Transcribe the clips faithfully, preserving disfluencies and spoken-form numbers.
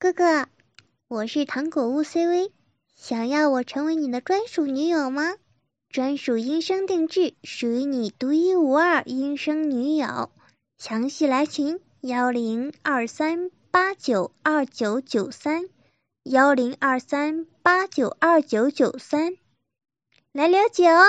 哥哥，我是糖果屋 C V， 想要我成为你的专属女友吗？专属音声定制，属于你独一无二音声女友。详细来群幺零二三八九二九九三幺零二三八九二九九三来了解哦。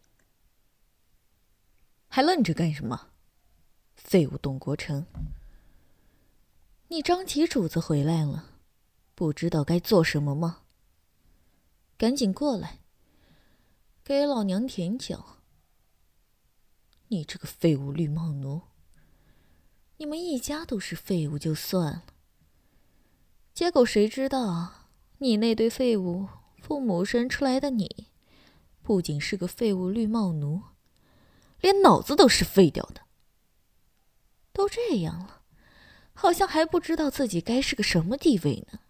还愣着干什么？废物董国成，你张旗主子回来了，不知道该做什么吗？赶紧过来，给老娘舔脚！你这个废物绿帽奴！你们一家都是废物就算了，结果谁知道你那堆废物父母生出来的你，不仅是个废物绿帽奴，连脑子都是废掉的。都这样了，好像还不知道自己该是个什么地位呢。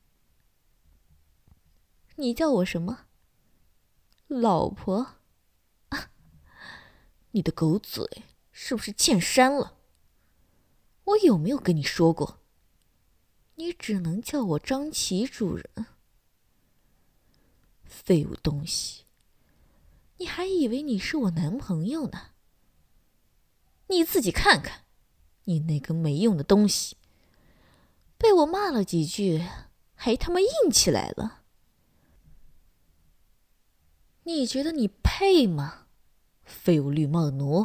你叫我什么？老婆？啊，你的狗嘴是不是欠删了？我有没有跟你说过，你只能叫我张琪主人？废物东西，你还以为你是我男朋友呢？你自己看看，你那个没用的东西，被我骂了几句，还他妈硬起来了。你觉得你配吗？废物绿帽奴！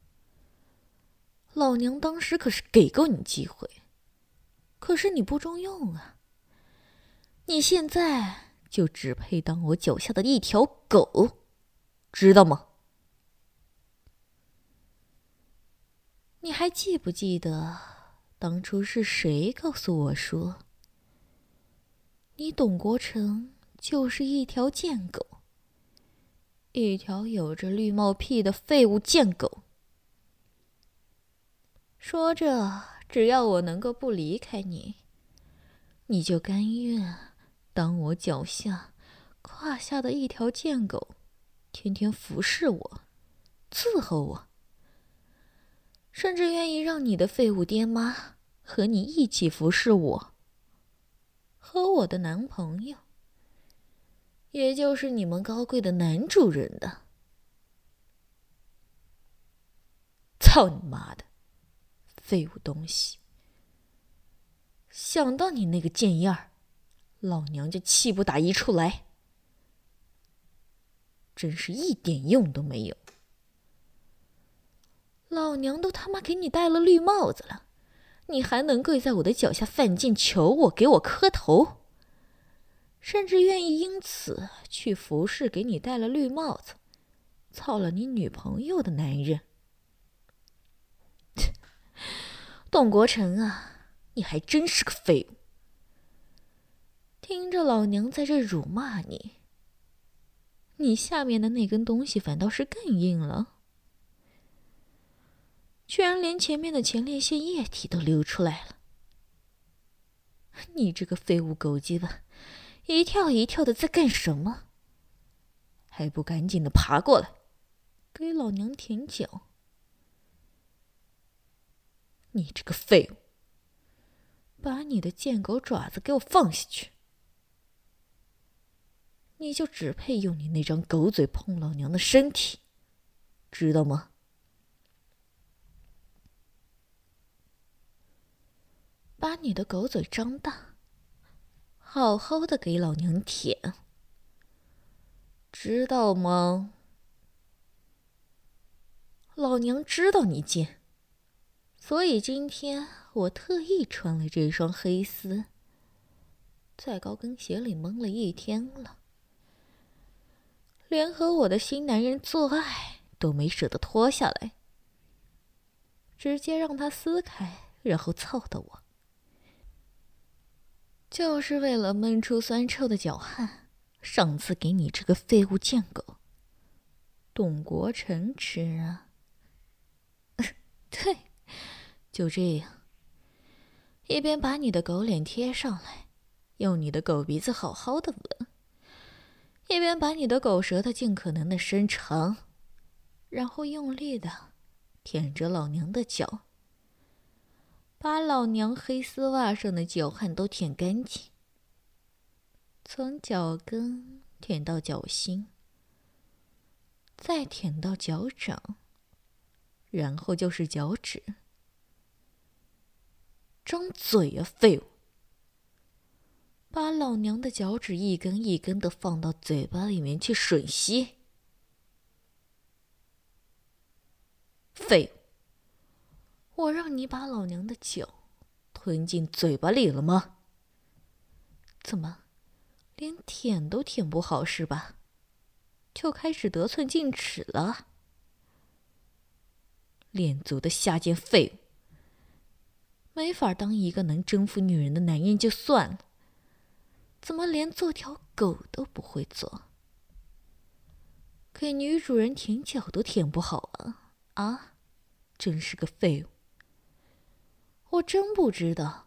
老娘当时可是给过你机会，可是你不中用啊！你现在就只配当我脚下的一条狗，知道吗？你还记不记得当初是谁告诉我说，你董国成就是一条贱狗，一条有着绿帽屁的废物贱狗？说着，只要我能够不离开你，你就甘愿当我脚下胯下的一条贱狗，天天服侍我，伺候我，甚至愿意让你的废物爹妈和你一起服侍我和我的男朋友，也就是你们高贵的男主人的。操你妈的，废物东西！想到你那个贱样儿，老娘就气不打一处来，真是一点用都没有。老娘都他妈给你戴了绿帽子了，你还能跪在我的脚下犯贱求我，给我磕头，甚至愿意因此去服侍给你戴了绿帽子操了你女朋友的男人。董国成啊，你还真是个废物！听着老娘在这辱骂你，你下面的那根东西反倒是更硬了，居然连前面的前列腺液体都流出来了。你这个废物狗鸡巴，一跳一跳的在干什么？还不赶紧的爬过来，给老娘舔脚！你这个废物，把你的贱狗爪子给我放下去！你就只配用你那张狗嘴碰老娘的身体，知道吗？把你的狗嘴张大，好好的给老娘舔，知道吗？老娘知道你贱，所以今天我特意穿了这双黑丝，在高跟鞋里蒙了一天了，连和我的新男人做爱都没舍得脱下来，直接让他撕开，然后操到我，就是为了闷出酸臭的脚汗，上次给你这个废物贱狗董国成吃啊！对，就这样，一边把你的狗脸贴上来，用你的狗鼻子好好的闻，一边把你的狗舌头尽可能的伸长，然后用力的舔着老娘的脚， 把老娘黑丝袜上的脚汗都舔干净，从脚跟舔到脚心，再舔到脚掌，然后就是脚趾。张嘴啊，废物！把老娘的脚趾一根一根的放到嘴巴里面去吮吸。废物！我让你把老娘的脚吞进嘴巴里了吗？怎么，连舔都舔不好是吧？就开始得寸进尺了？练足的下贱废物！没法当一个能征服女人的男人就算了，怎么连做条狗都不会做？给女主人舔脚都舔不好啊！啊，真是个废物！我真不知道，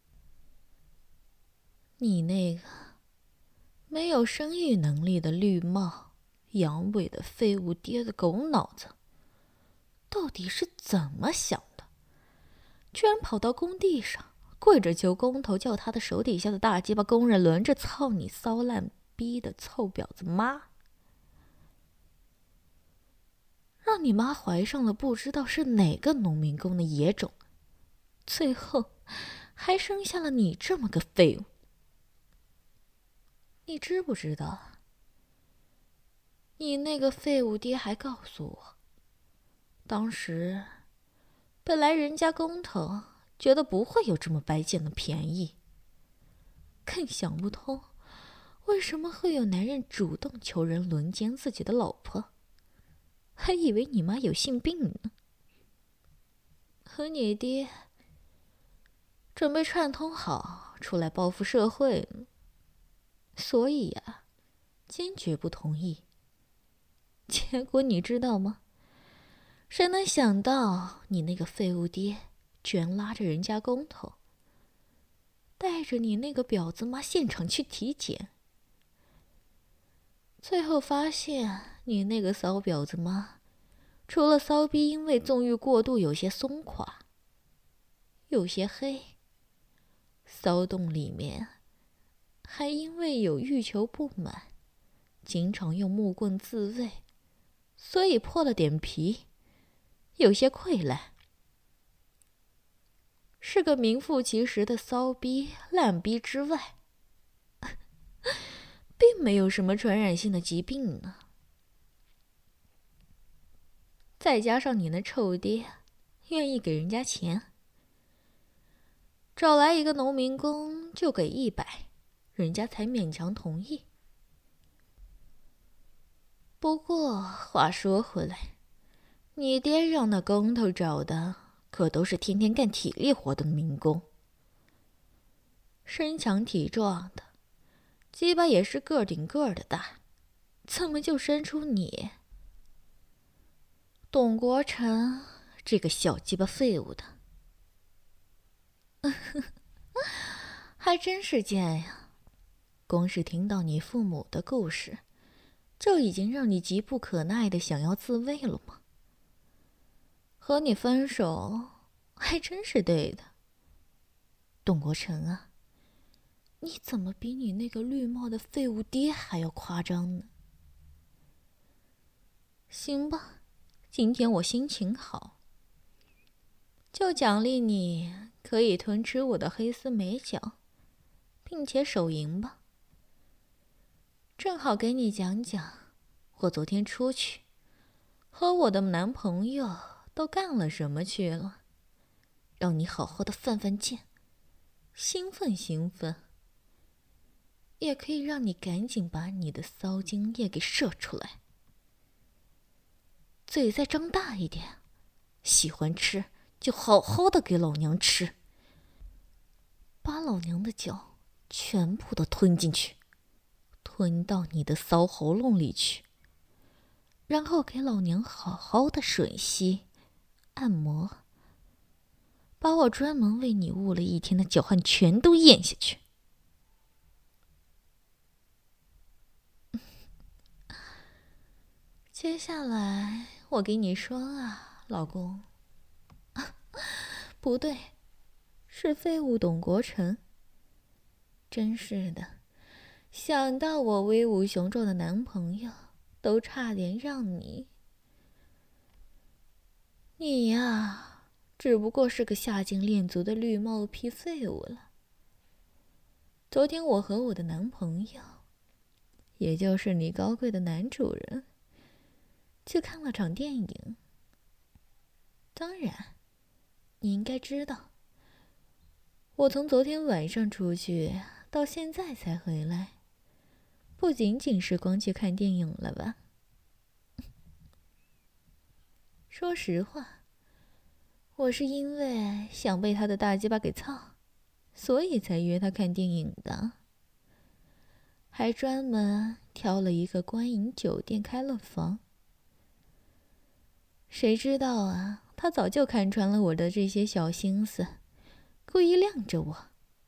你那个没有生育能力的绿帽、阳痿的废物爹的狗脑子，到底是怎么想的？居然跑到工地上跪着求工头，叫他的手底下的大鸡巴工人轮着操你骚烂逼的臭婊子妈，让你妈怀上了不知道是哪个农民工的野种，最后还生下了你这么个废物。你知不知道，你那个废物爹还告诉我，当时本来人家工头觉得不会有这么白捡的便宜，更想不通为什么会有男人主动求人轮奸自己的老婆，还以为你妈有性病呢。和你爹准备串通好出来报复社会呢，所以呀、啊，坚决不同意。结果你知道吗？谁能想到你那个废物爹居然拉着人家工头，带着你那个婊子妈现场去体检，最后发现你那个骚婊子妈除了骚逼因为纵欲过度有些松垮，有些黑，骚动里面还因为有欲求不满，经常用木棍自慰，所以破了点皮，有些溃烂，是个名副其实的骚逼烂逼之外，并没有什么传染性的疾病呢。再加上你那臭爹愿意给人家钱，找来一个农民工就给一百，人家才勉强同意。不过话说回来，你爹让那工头找的可都是天天干体力活的民工，身强体壮的，鸡巴也是个顶个的大，怎么就生出你董国成这个小鸡巴废物的？还真是贱呀！光是听到你父母的故事，就已经让你急不可耐的想要自卫了吗？和你分手还真是对的。董国成啊，你怎么比你那个绿帽的废物爹还要夸张呢？行吧，今天我心情好，就奖励你可以吞吃我的黑丝美脚，并且手淫吧。正好给你讲讲我昨天出去和我的男朋友都干了什么去了，让你好好的犯犯贱，兴奋兴奋，也可以让你赶紧把你的骚精液给射出来。嘴再张大一点，喜欢吃就好好的给老娘吃，把老娘的脚全部都吞进去，吞到你的骚喉咙里去，然后给老娘好好的吮吸按摩，把我专门为你捂了一天的脚汗全都咽下去。接下来我给你说啊，老公，不对， 是废物董国成。真是的，想到我威武雄壮的男朋友，都差点让你……你呀，只不过是个下贱恋足的绿帽皮废物了。昨天我和我的男朋友，也就是你高贵的男主人，去看了场电影。当然，你应该知道，我从昨天晚上出去到现在才回来，不仅仅是光去看电影了吧？说实话，我是因为想被他的大鸡巴给操，所以才约他看电影的，还专门挑了一个观影酒店开了房。谁知道啊，他早就看穿了我的这些小心思，故意晾着我。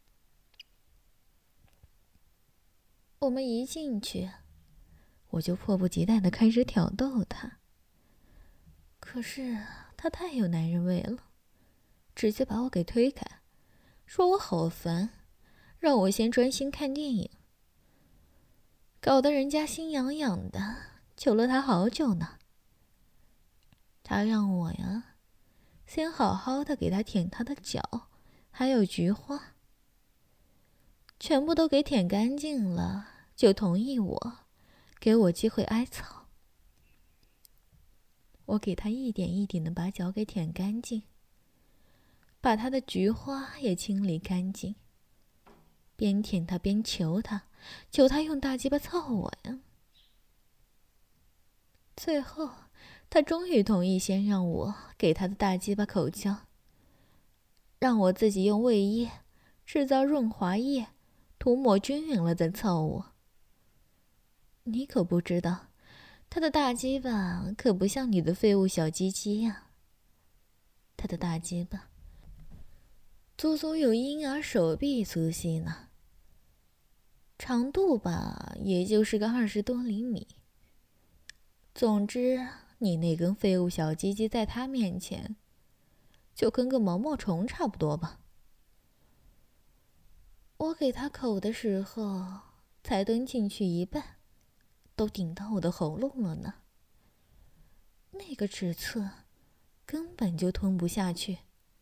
我们一进去，我就迫不及待地开始挑逗他。可是他太有男人味了，直接把我给推开，说我好烦，让我先专心看电影。搞得人家心痒痒的，求了他好久呢。他让我呀，先好好的给他舔他的脚，还有菊花，全部都给舔干净了，就同意我，给我机会挨草。我给他一点一点的把脚给舔干净，把他的菊花也清理干净，边舔他边求他，求他用大鸡巴操我呀。最后，他终于同意先让我给他的大鸡巴口交，让我自己用胃液制造润滑液，涂抹均匀了再操我。你可不知道，他的大鸡巴可不像你的废物小鸡鸡呀、啊。他的大鸡巴足足有婴儿手臂粗细呢，长度吧，也就是个二十多厘米。总之，你那根废物小鸡鸡在他面前，就跟个毛毛虫差不多吧。我给他口的时候，才蹲进去一半，都顶到我的喉咙了呢。那个尺寸，根本就吞不下去。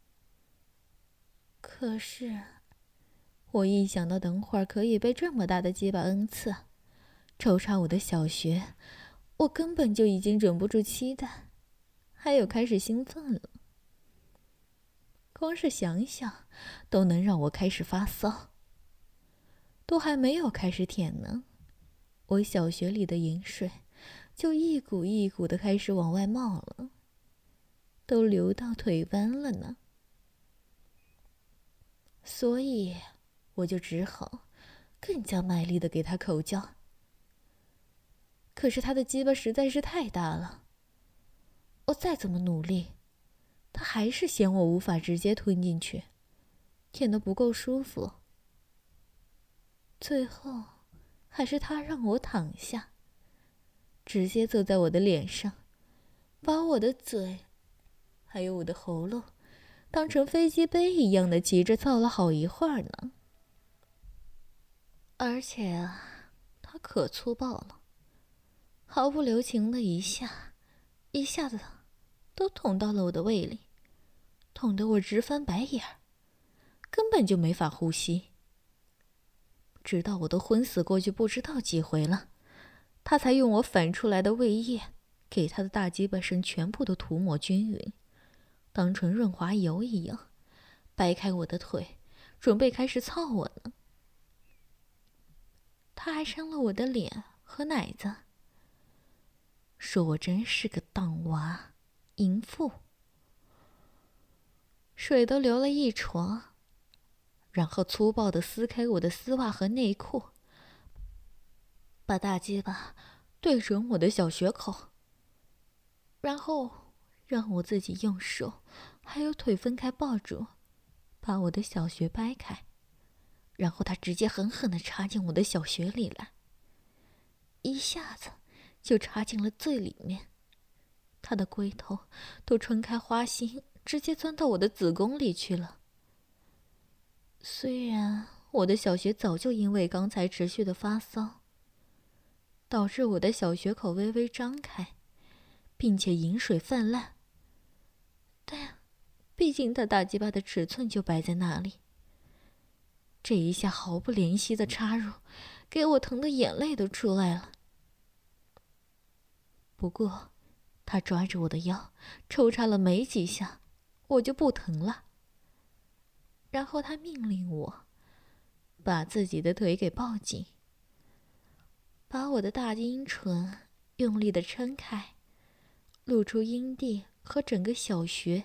可是，我一想到等会儿可以被这么大的鸡巴恩赐，抽插我的小穴，我根本就已经忍不住期待，还有开始兴奋了。光是想想，都能让我开始发骚。都还没有开始舔呢，我小穴里的饮水就一股一股的开始往外冒了，都流到腿弯了呢。所以，我就只好更加卖力的给他口交。可是他的鸡巴实在是太大了，我再怎么努力，他还是嫌我无法直接吞进去，舔得不够舒服。最后，还是他让我躺下，直接坐在我的脸上，把我的嘴，还有我的喉咙，当成飞机杯一样的骑着操了好一会儿呢。而且啊，他可粗暴了，毫不留情的一下，一下子都捅到了我的胃里，捅得我直翻白眼儿，根本就没法呼吸。直到我都昏死过去不知道几回了，他才用我反出来的胃液给他的大鸡巴身全部都涂抹均匀，当成润滑油一样，掰开我的腿，准备开始操我呢。他还扇了我的脸和奶子，说我真是个荡娃淫妇，水都流了一床，然后粗暴地撕开我的丝袜和内裤，把大鸡巴对准我的小穴口，然后让我自己用手还有腿分开抱住，把我的小穴掰开，然后他直接狠狠地插进我的小穴里来，一下子就插进了最里面，他的龟头都撑开花心，直接钻到我的子宫里去了。 虽然我的小穴早就因为刚才持续的发骚，导致我的小穴口微微张开，并且饮水泛滥，但毕竟他大鸡巴的尺寸就摆在那里，这一下毫不怜惜的插入，给我疼的眼泪都出来了。不过他抓着我的腰抽插了没几下，我就不疼了。然后他命令我把自己的腿给抱紧，把我的大阴唇用力的撑开，露出阴蒂和整个小穴。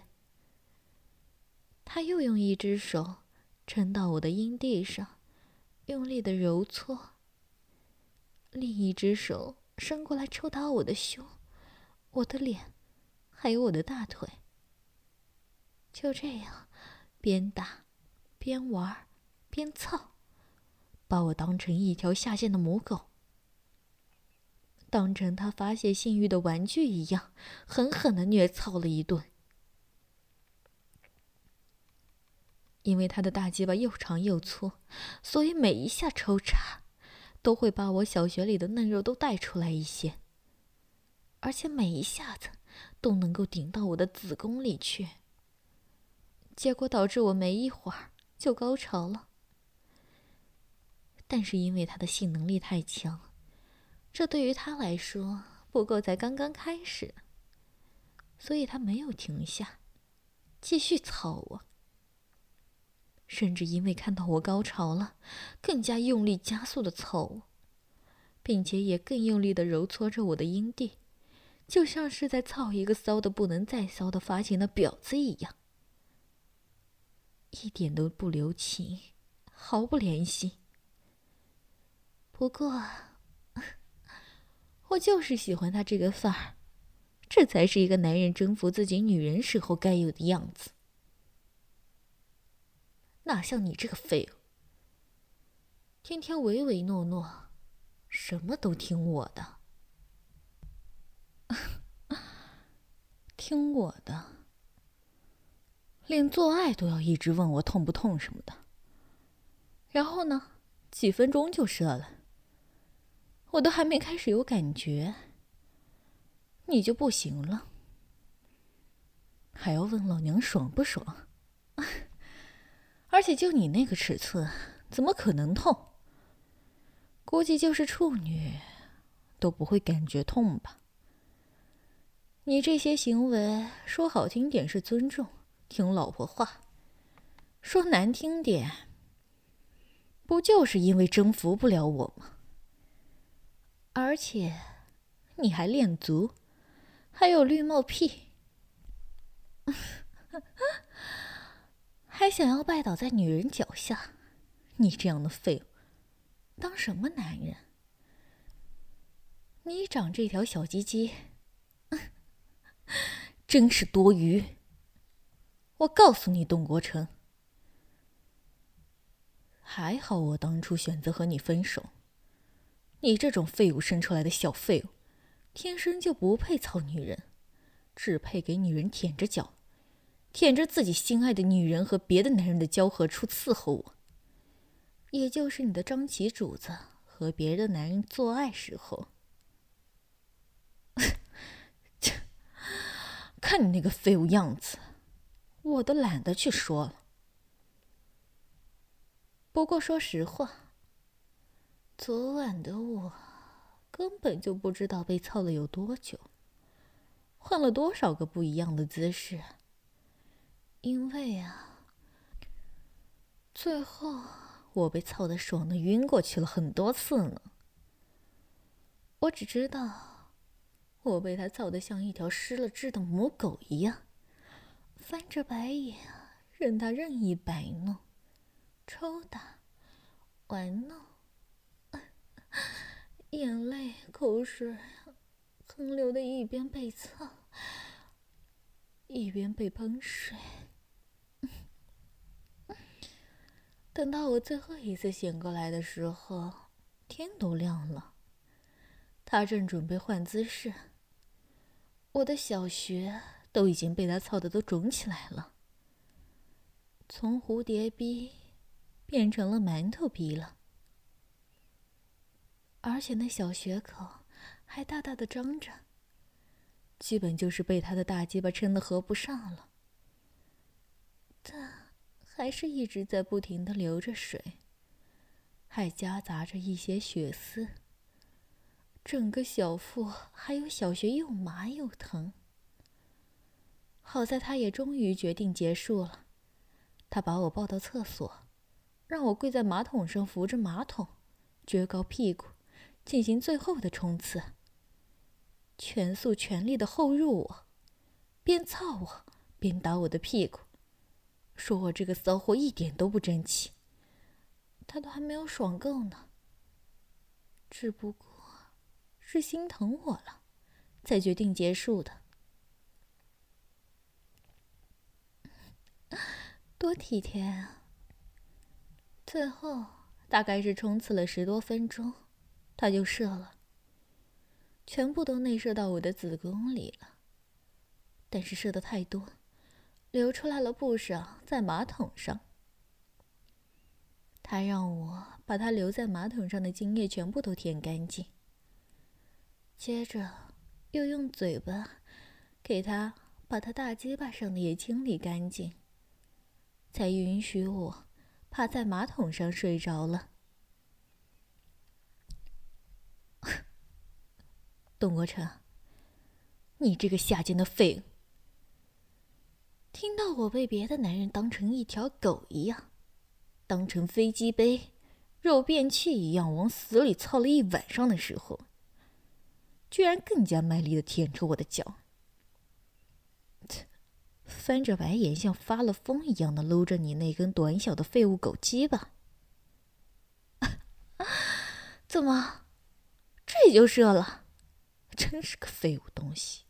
他又用一只手撑到我的阴蒂上，用力的揉搓，另一只手伸过来抽打我的胸、我的脸，还有我的大腿。就这样，边打边玩边操，把我当成一条下线的母狗，当成他发泄性欲的玩具一样，狠狠地虐操了一顿。因为他的大鸡巴又长又粗，所以每一下抽插都会把我小穴里的嫩肉都带出来一些，而且每一下子都能够顶到我的子宫里去。结果导致我没一会儿就高潮了。但是因为他的性能力太强，这对于他来说不过才刚刚开始，所以他没有停下，继续操我。甚至因为看到我高潮了，更加用力加速的操我，并且也更用力的揉搓着我的阴蒂，就像是在操一个骚的不能再骚的发情的婊子一样，一点都不留情，毫不怜惜。不过我就是喜欢他这个范儿，这才是一个男人征服自己女人时候该有的样子。哪像你这个废物，天天唯唯诺诺，什么都听我的。听我的，连做爱都要一直问我痛不痛什么的。然后呢，几分钟就射了，我都还没开始有感觉，你就不行了，还要问老娘爽不爽？而且就你那个尺寸，怎么可能痛？估计就是处女都不会感觉痛吧。你这些行为说好听点是尊重，听老婆话，说难听点，不就是因为征服不了我吗？而且你还练足，还有绿帽癖，还想要拜倒在女人脚下，你这样的废物当什么男人？你长这条小鸡鸡真是多余。我告诉你，董国成，还好我当初选择和你分手。你这种废物生出来的小废物，天生就不配操女人，只配给女人舔着脚，舔着自己心爱的女人和别的男人的交合处伺候我。也就是你的张启主子和别的男人做爱时候。看你那个废物样子，我都懒得去说了。不过说实话，昨晚的我根本就不知道被操了有多久，换了多少个不一样的姿势。因为啊，最后我被操得爽得晕过去了很多次呢。我只知道，我被他操得像一条失了智的母狗一样，翻着白眼，任他任意摆弄、抽打、玩弄，眼泪、口水横流的一边被操，一边被喷水。等到我最后一次醒过来的时候，天都亮了。他正准备换姿势，我的小穴都已经被他操得都肿起来了，从蝴蝶逼变成了馒头逼了，而且那小血口还大大的张着，基本就是被他的大鸡巴撑得合不上了。但还是一直在不停地流着水，还夹杂着一些血丝，整个小腹还有小穴又麻又疼。好在他也终于决定结束了，他把我抱到厕所，让我跪在马桶上扶着马桶，撅高屁股，进行最后的冲刺，全速全力的后入我，边操我边打我的屁股，说我这个骚货一点都不争气，他都还没有爽够呢，只不过是心疼我了，才决定结束的。多体贴啊！最后大概是冲刺了十多分钟，他就射了，全部都内射到我的子宫里了。但是射得太多，流出来了不少在马桶上。他让我把他留在马桶上的精液全部都舔干净，接着又用嘴巴给他把他大鸡巴上的也清理干净，才允许我趴在马桶上睡着了。董国成，你这个下贱的废物！听到我被别的男人当成一条狗一样，当成飞机杯、肉便器一样往死里操了一晚上的时候，居然更加卖力地舔着我的脚，翻着白眼像发了疯一样的搂着你那根短小的废物狗鸡巴。怎么，这就射了？真是个废物东西！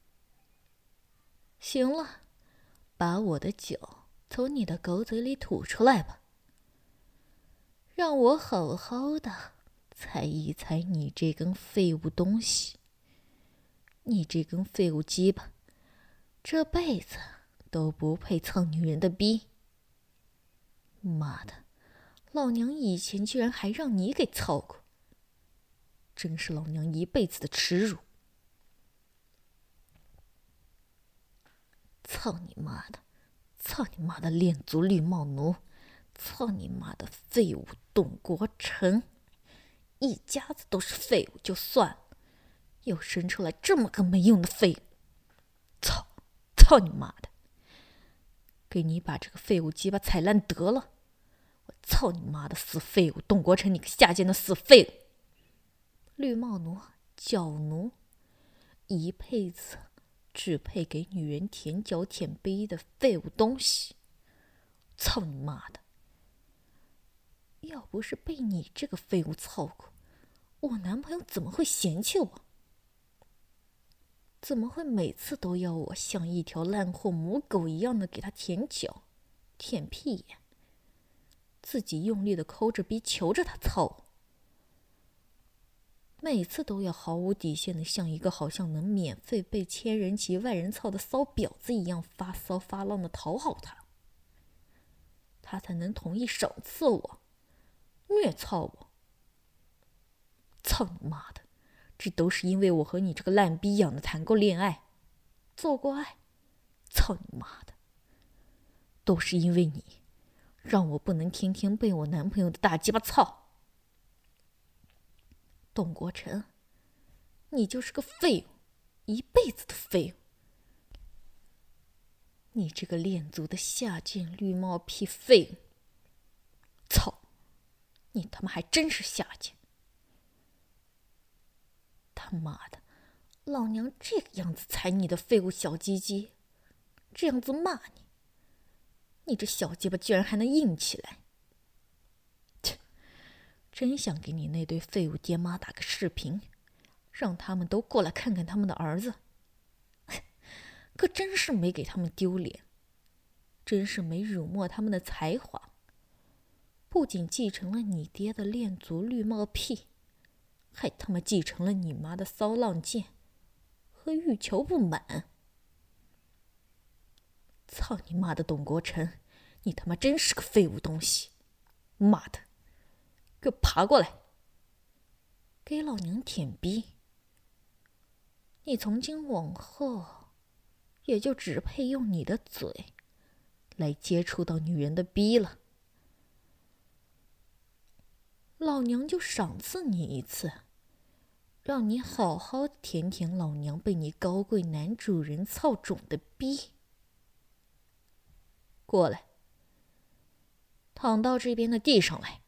行了，把我的酒从你的狗嘴里吐出来吧，让我好好的踩一踩你这根废物东西。你这根废物鸡巴，这辈子都不配操女人的逼。妈的，老娘以前居然还让你给操过，真是老娘一辈子的耻辱！操你妈的！操你妈的恋足绿帽奴！操你妈的废物董国成！一家子都是废物就算了，又生出来这么个没用的废物！操！操你妈的！给你把这个废物鸡巴踩烂得了！我操你妈的死废物董国成，你个下贱的死废物！绿帽奴、脚奴，一辈子只配给女人舔脚舔逼的废物东西！操你妈的！要不是被你这个废物操过，我男朋友怎么会嫌弃我？怎么会每次都要我像一条烂货母狗一样的给他舔脚、舔屁眼，自己用力的抠着逼求着他操我？每次都要毫无底线的像一个好像能免费被千人骑万人操的骚婊子一样发骚发浪的讨好他，他才能同意赏赐我、虐操我。操你妈的！这都是因为我和你这个烂逼养的谈过恋爱、做过爱。操你妈的！都是因为你，让我不能天天被我男朋友的大鸡巴操。董国成，你就是个废物，一辈子的废物！你这个恋足的下贱绿帽屁废物！操！你他妈还真是下贱！他妈的，老娘这个样子踩你的废物小鸡鸡，这样子骂你，你这小鸡巴居然还能硬起来！切，真想给你那对废物爹妈打个视频，让他们都过来看看他们的儿子。可真是没给他们丢脸，真是没辱没他们的才华。不仅继承了你爹的恋足绿帽屁，还他妈继承了你妈的骚浪贱和欲求不满。操你妈的董国成，你他妈真是个废物东西！ 妈的，给我爬过来，给老娘舔逼！你从今往后，也就只配用你的嘴来接触到女人的逼了。老娘就赏赐你一次，让你好好舔舔老娘被你高贵男主人操肿的逼。过来，躺到这边的地上来。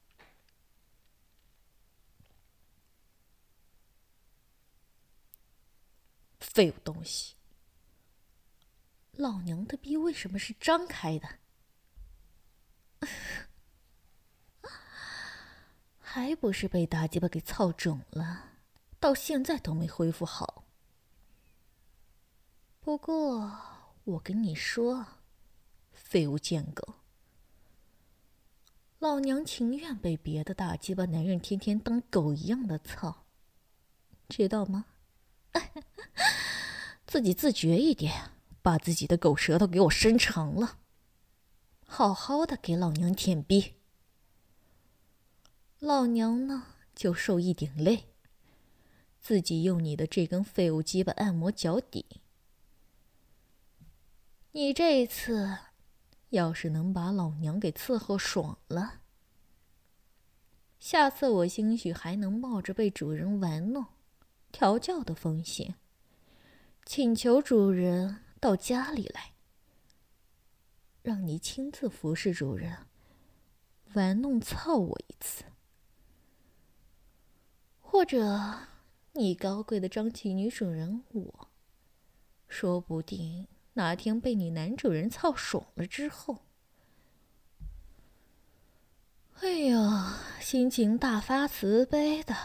废物东西！老娘的逼为什么是张开的？还不是被大鸡巴给操肿了，到现在都没恢复好。不过我跟你说，废物贱狗，老娘情愿被别的大鸡巴男人天天当狗一样的操，知道吗？自己自觉一点，把自己的狗舌头给我伸长了，好好的给老娘舔逼。老娘呢，就受一点累，自己用你的这根废物鸡巴按摩脚底。你这一次要是能把老娘给伺候爽了，下次我兴许还能冒着被主人玩弄、调教的风险，请求主人到家里来，让你亲自服侍主人，玩弄操我一次。或者你高贵的张起女主人我，说不定哪天被你男主人操爽了之后，哎呀，心情大发慈悲的，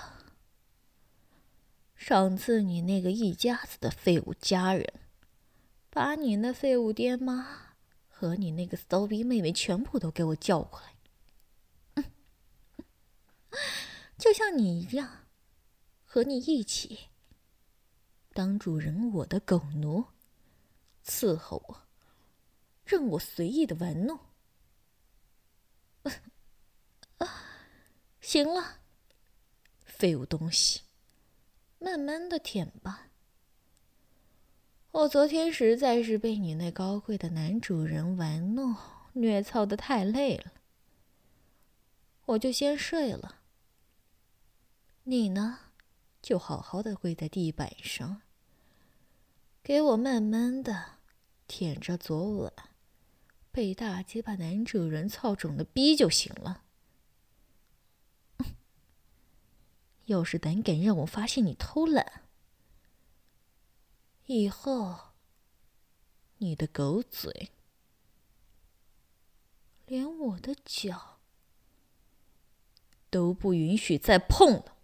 赏赐你那个一家子的废物家人，把你那废物爹妈和你那个骚逼妹妹全部都给我叫过来。嗯，就像你一样，和你一起当主人我的狗奴，伺候我，任我随意的玩弄。行了，废物东西，慢慢的舔吧。我昨天实在是被你那高贵的男主人玩弄虐操的太累了，我就先睡了。你呢，就好好的跪在地板上，给我慢慢的舔着昨晚被大鸡巴男主人操肿的逼就行了。要是胆敢让我发现你偷懒，以后你的狗嘴连我的脚都不允许再碰了。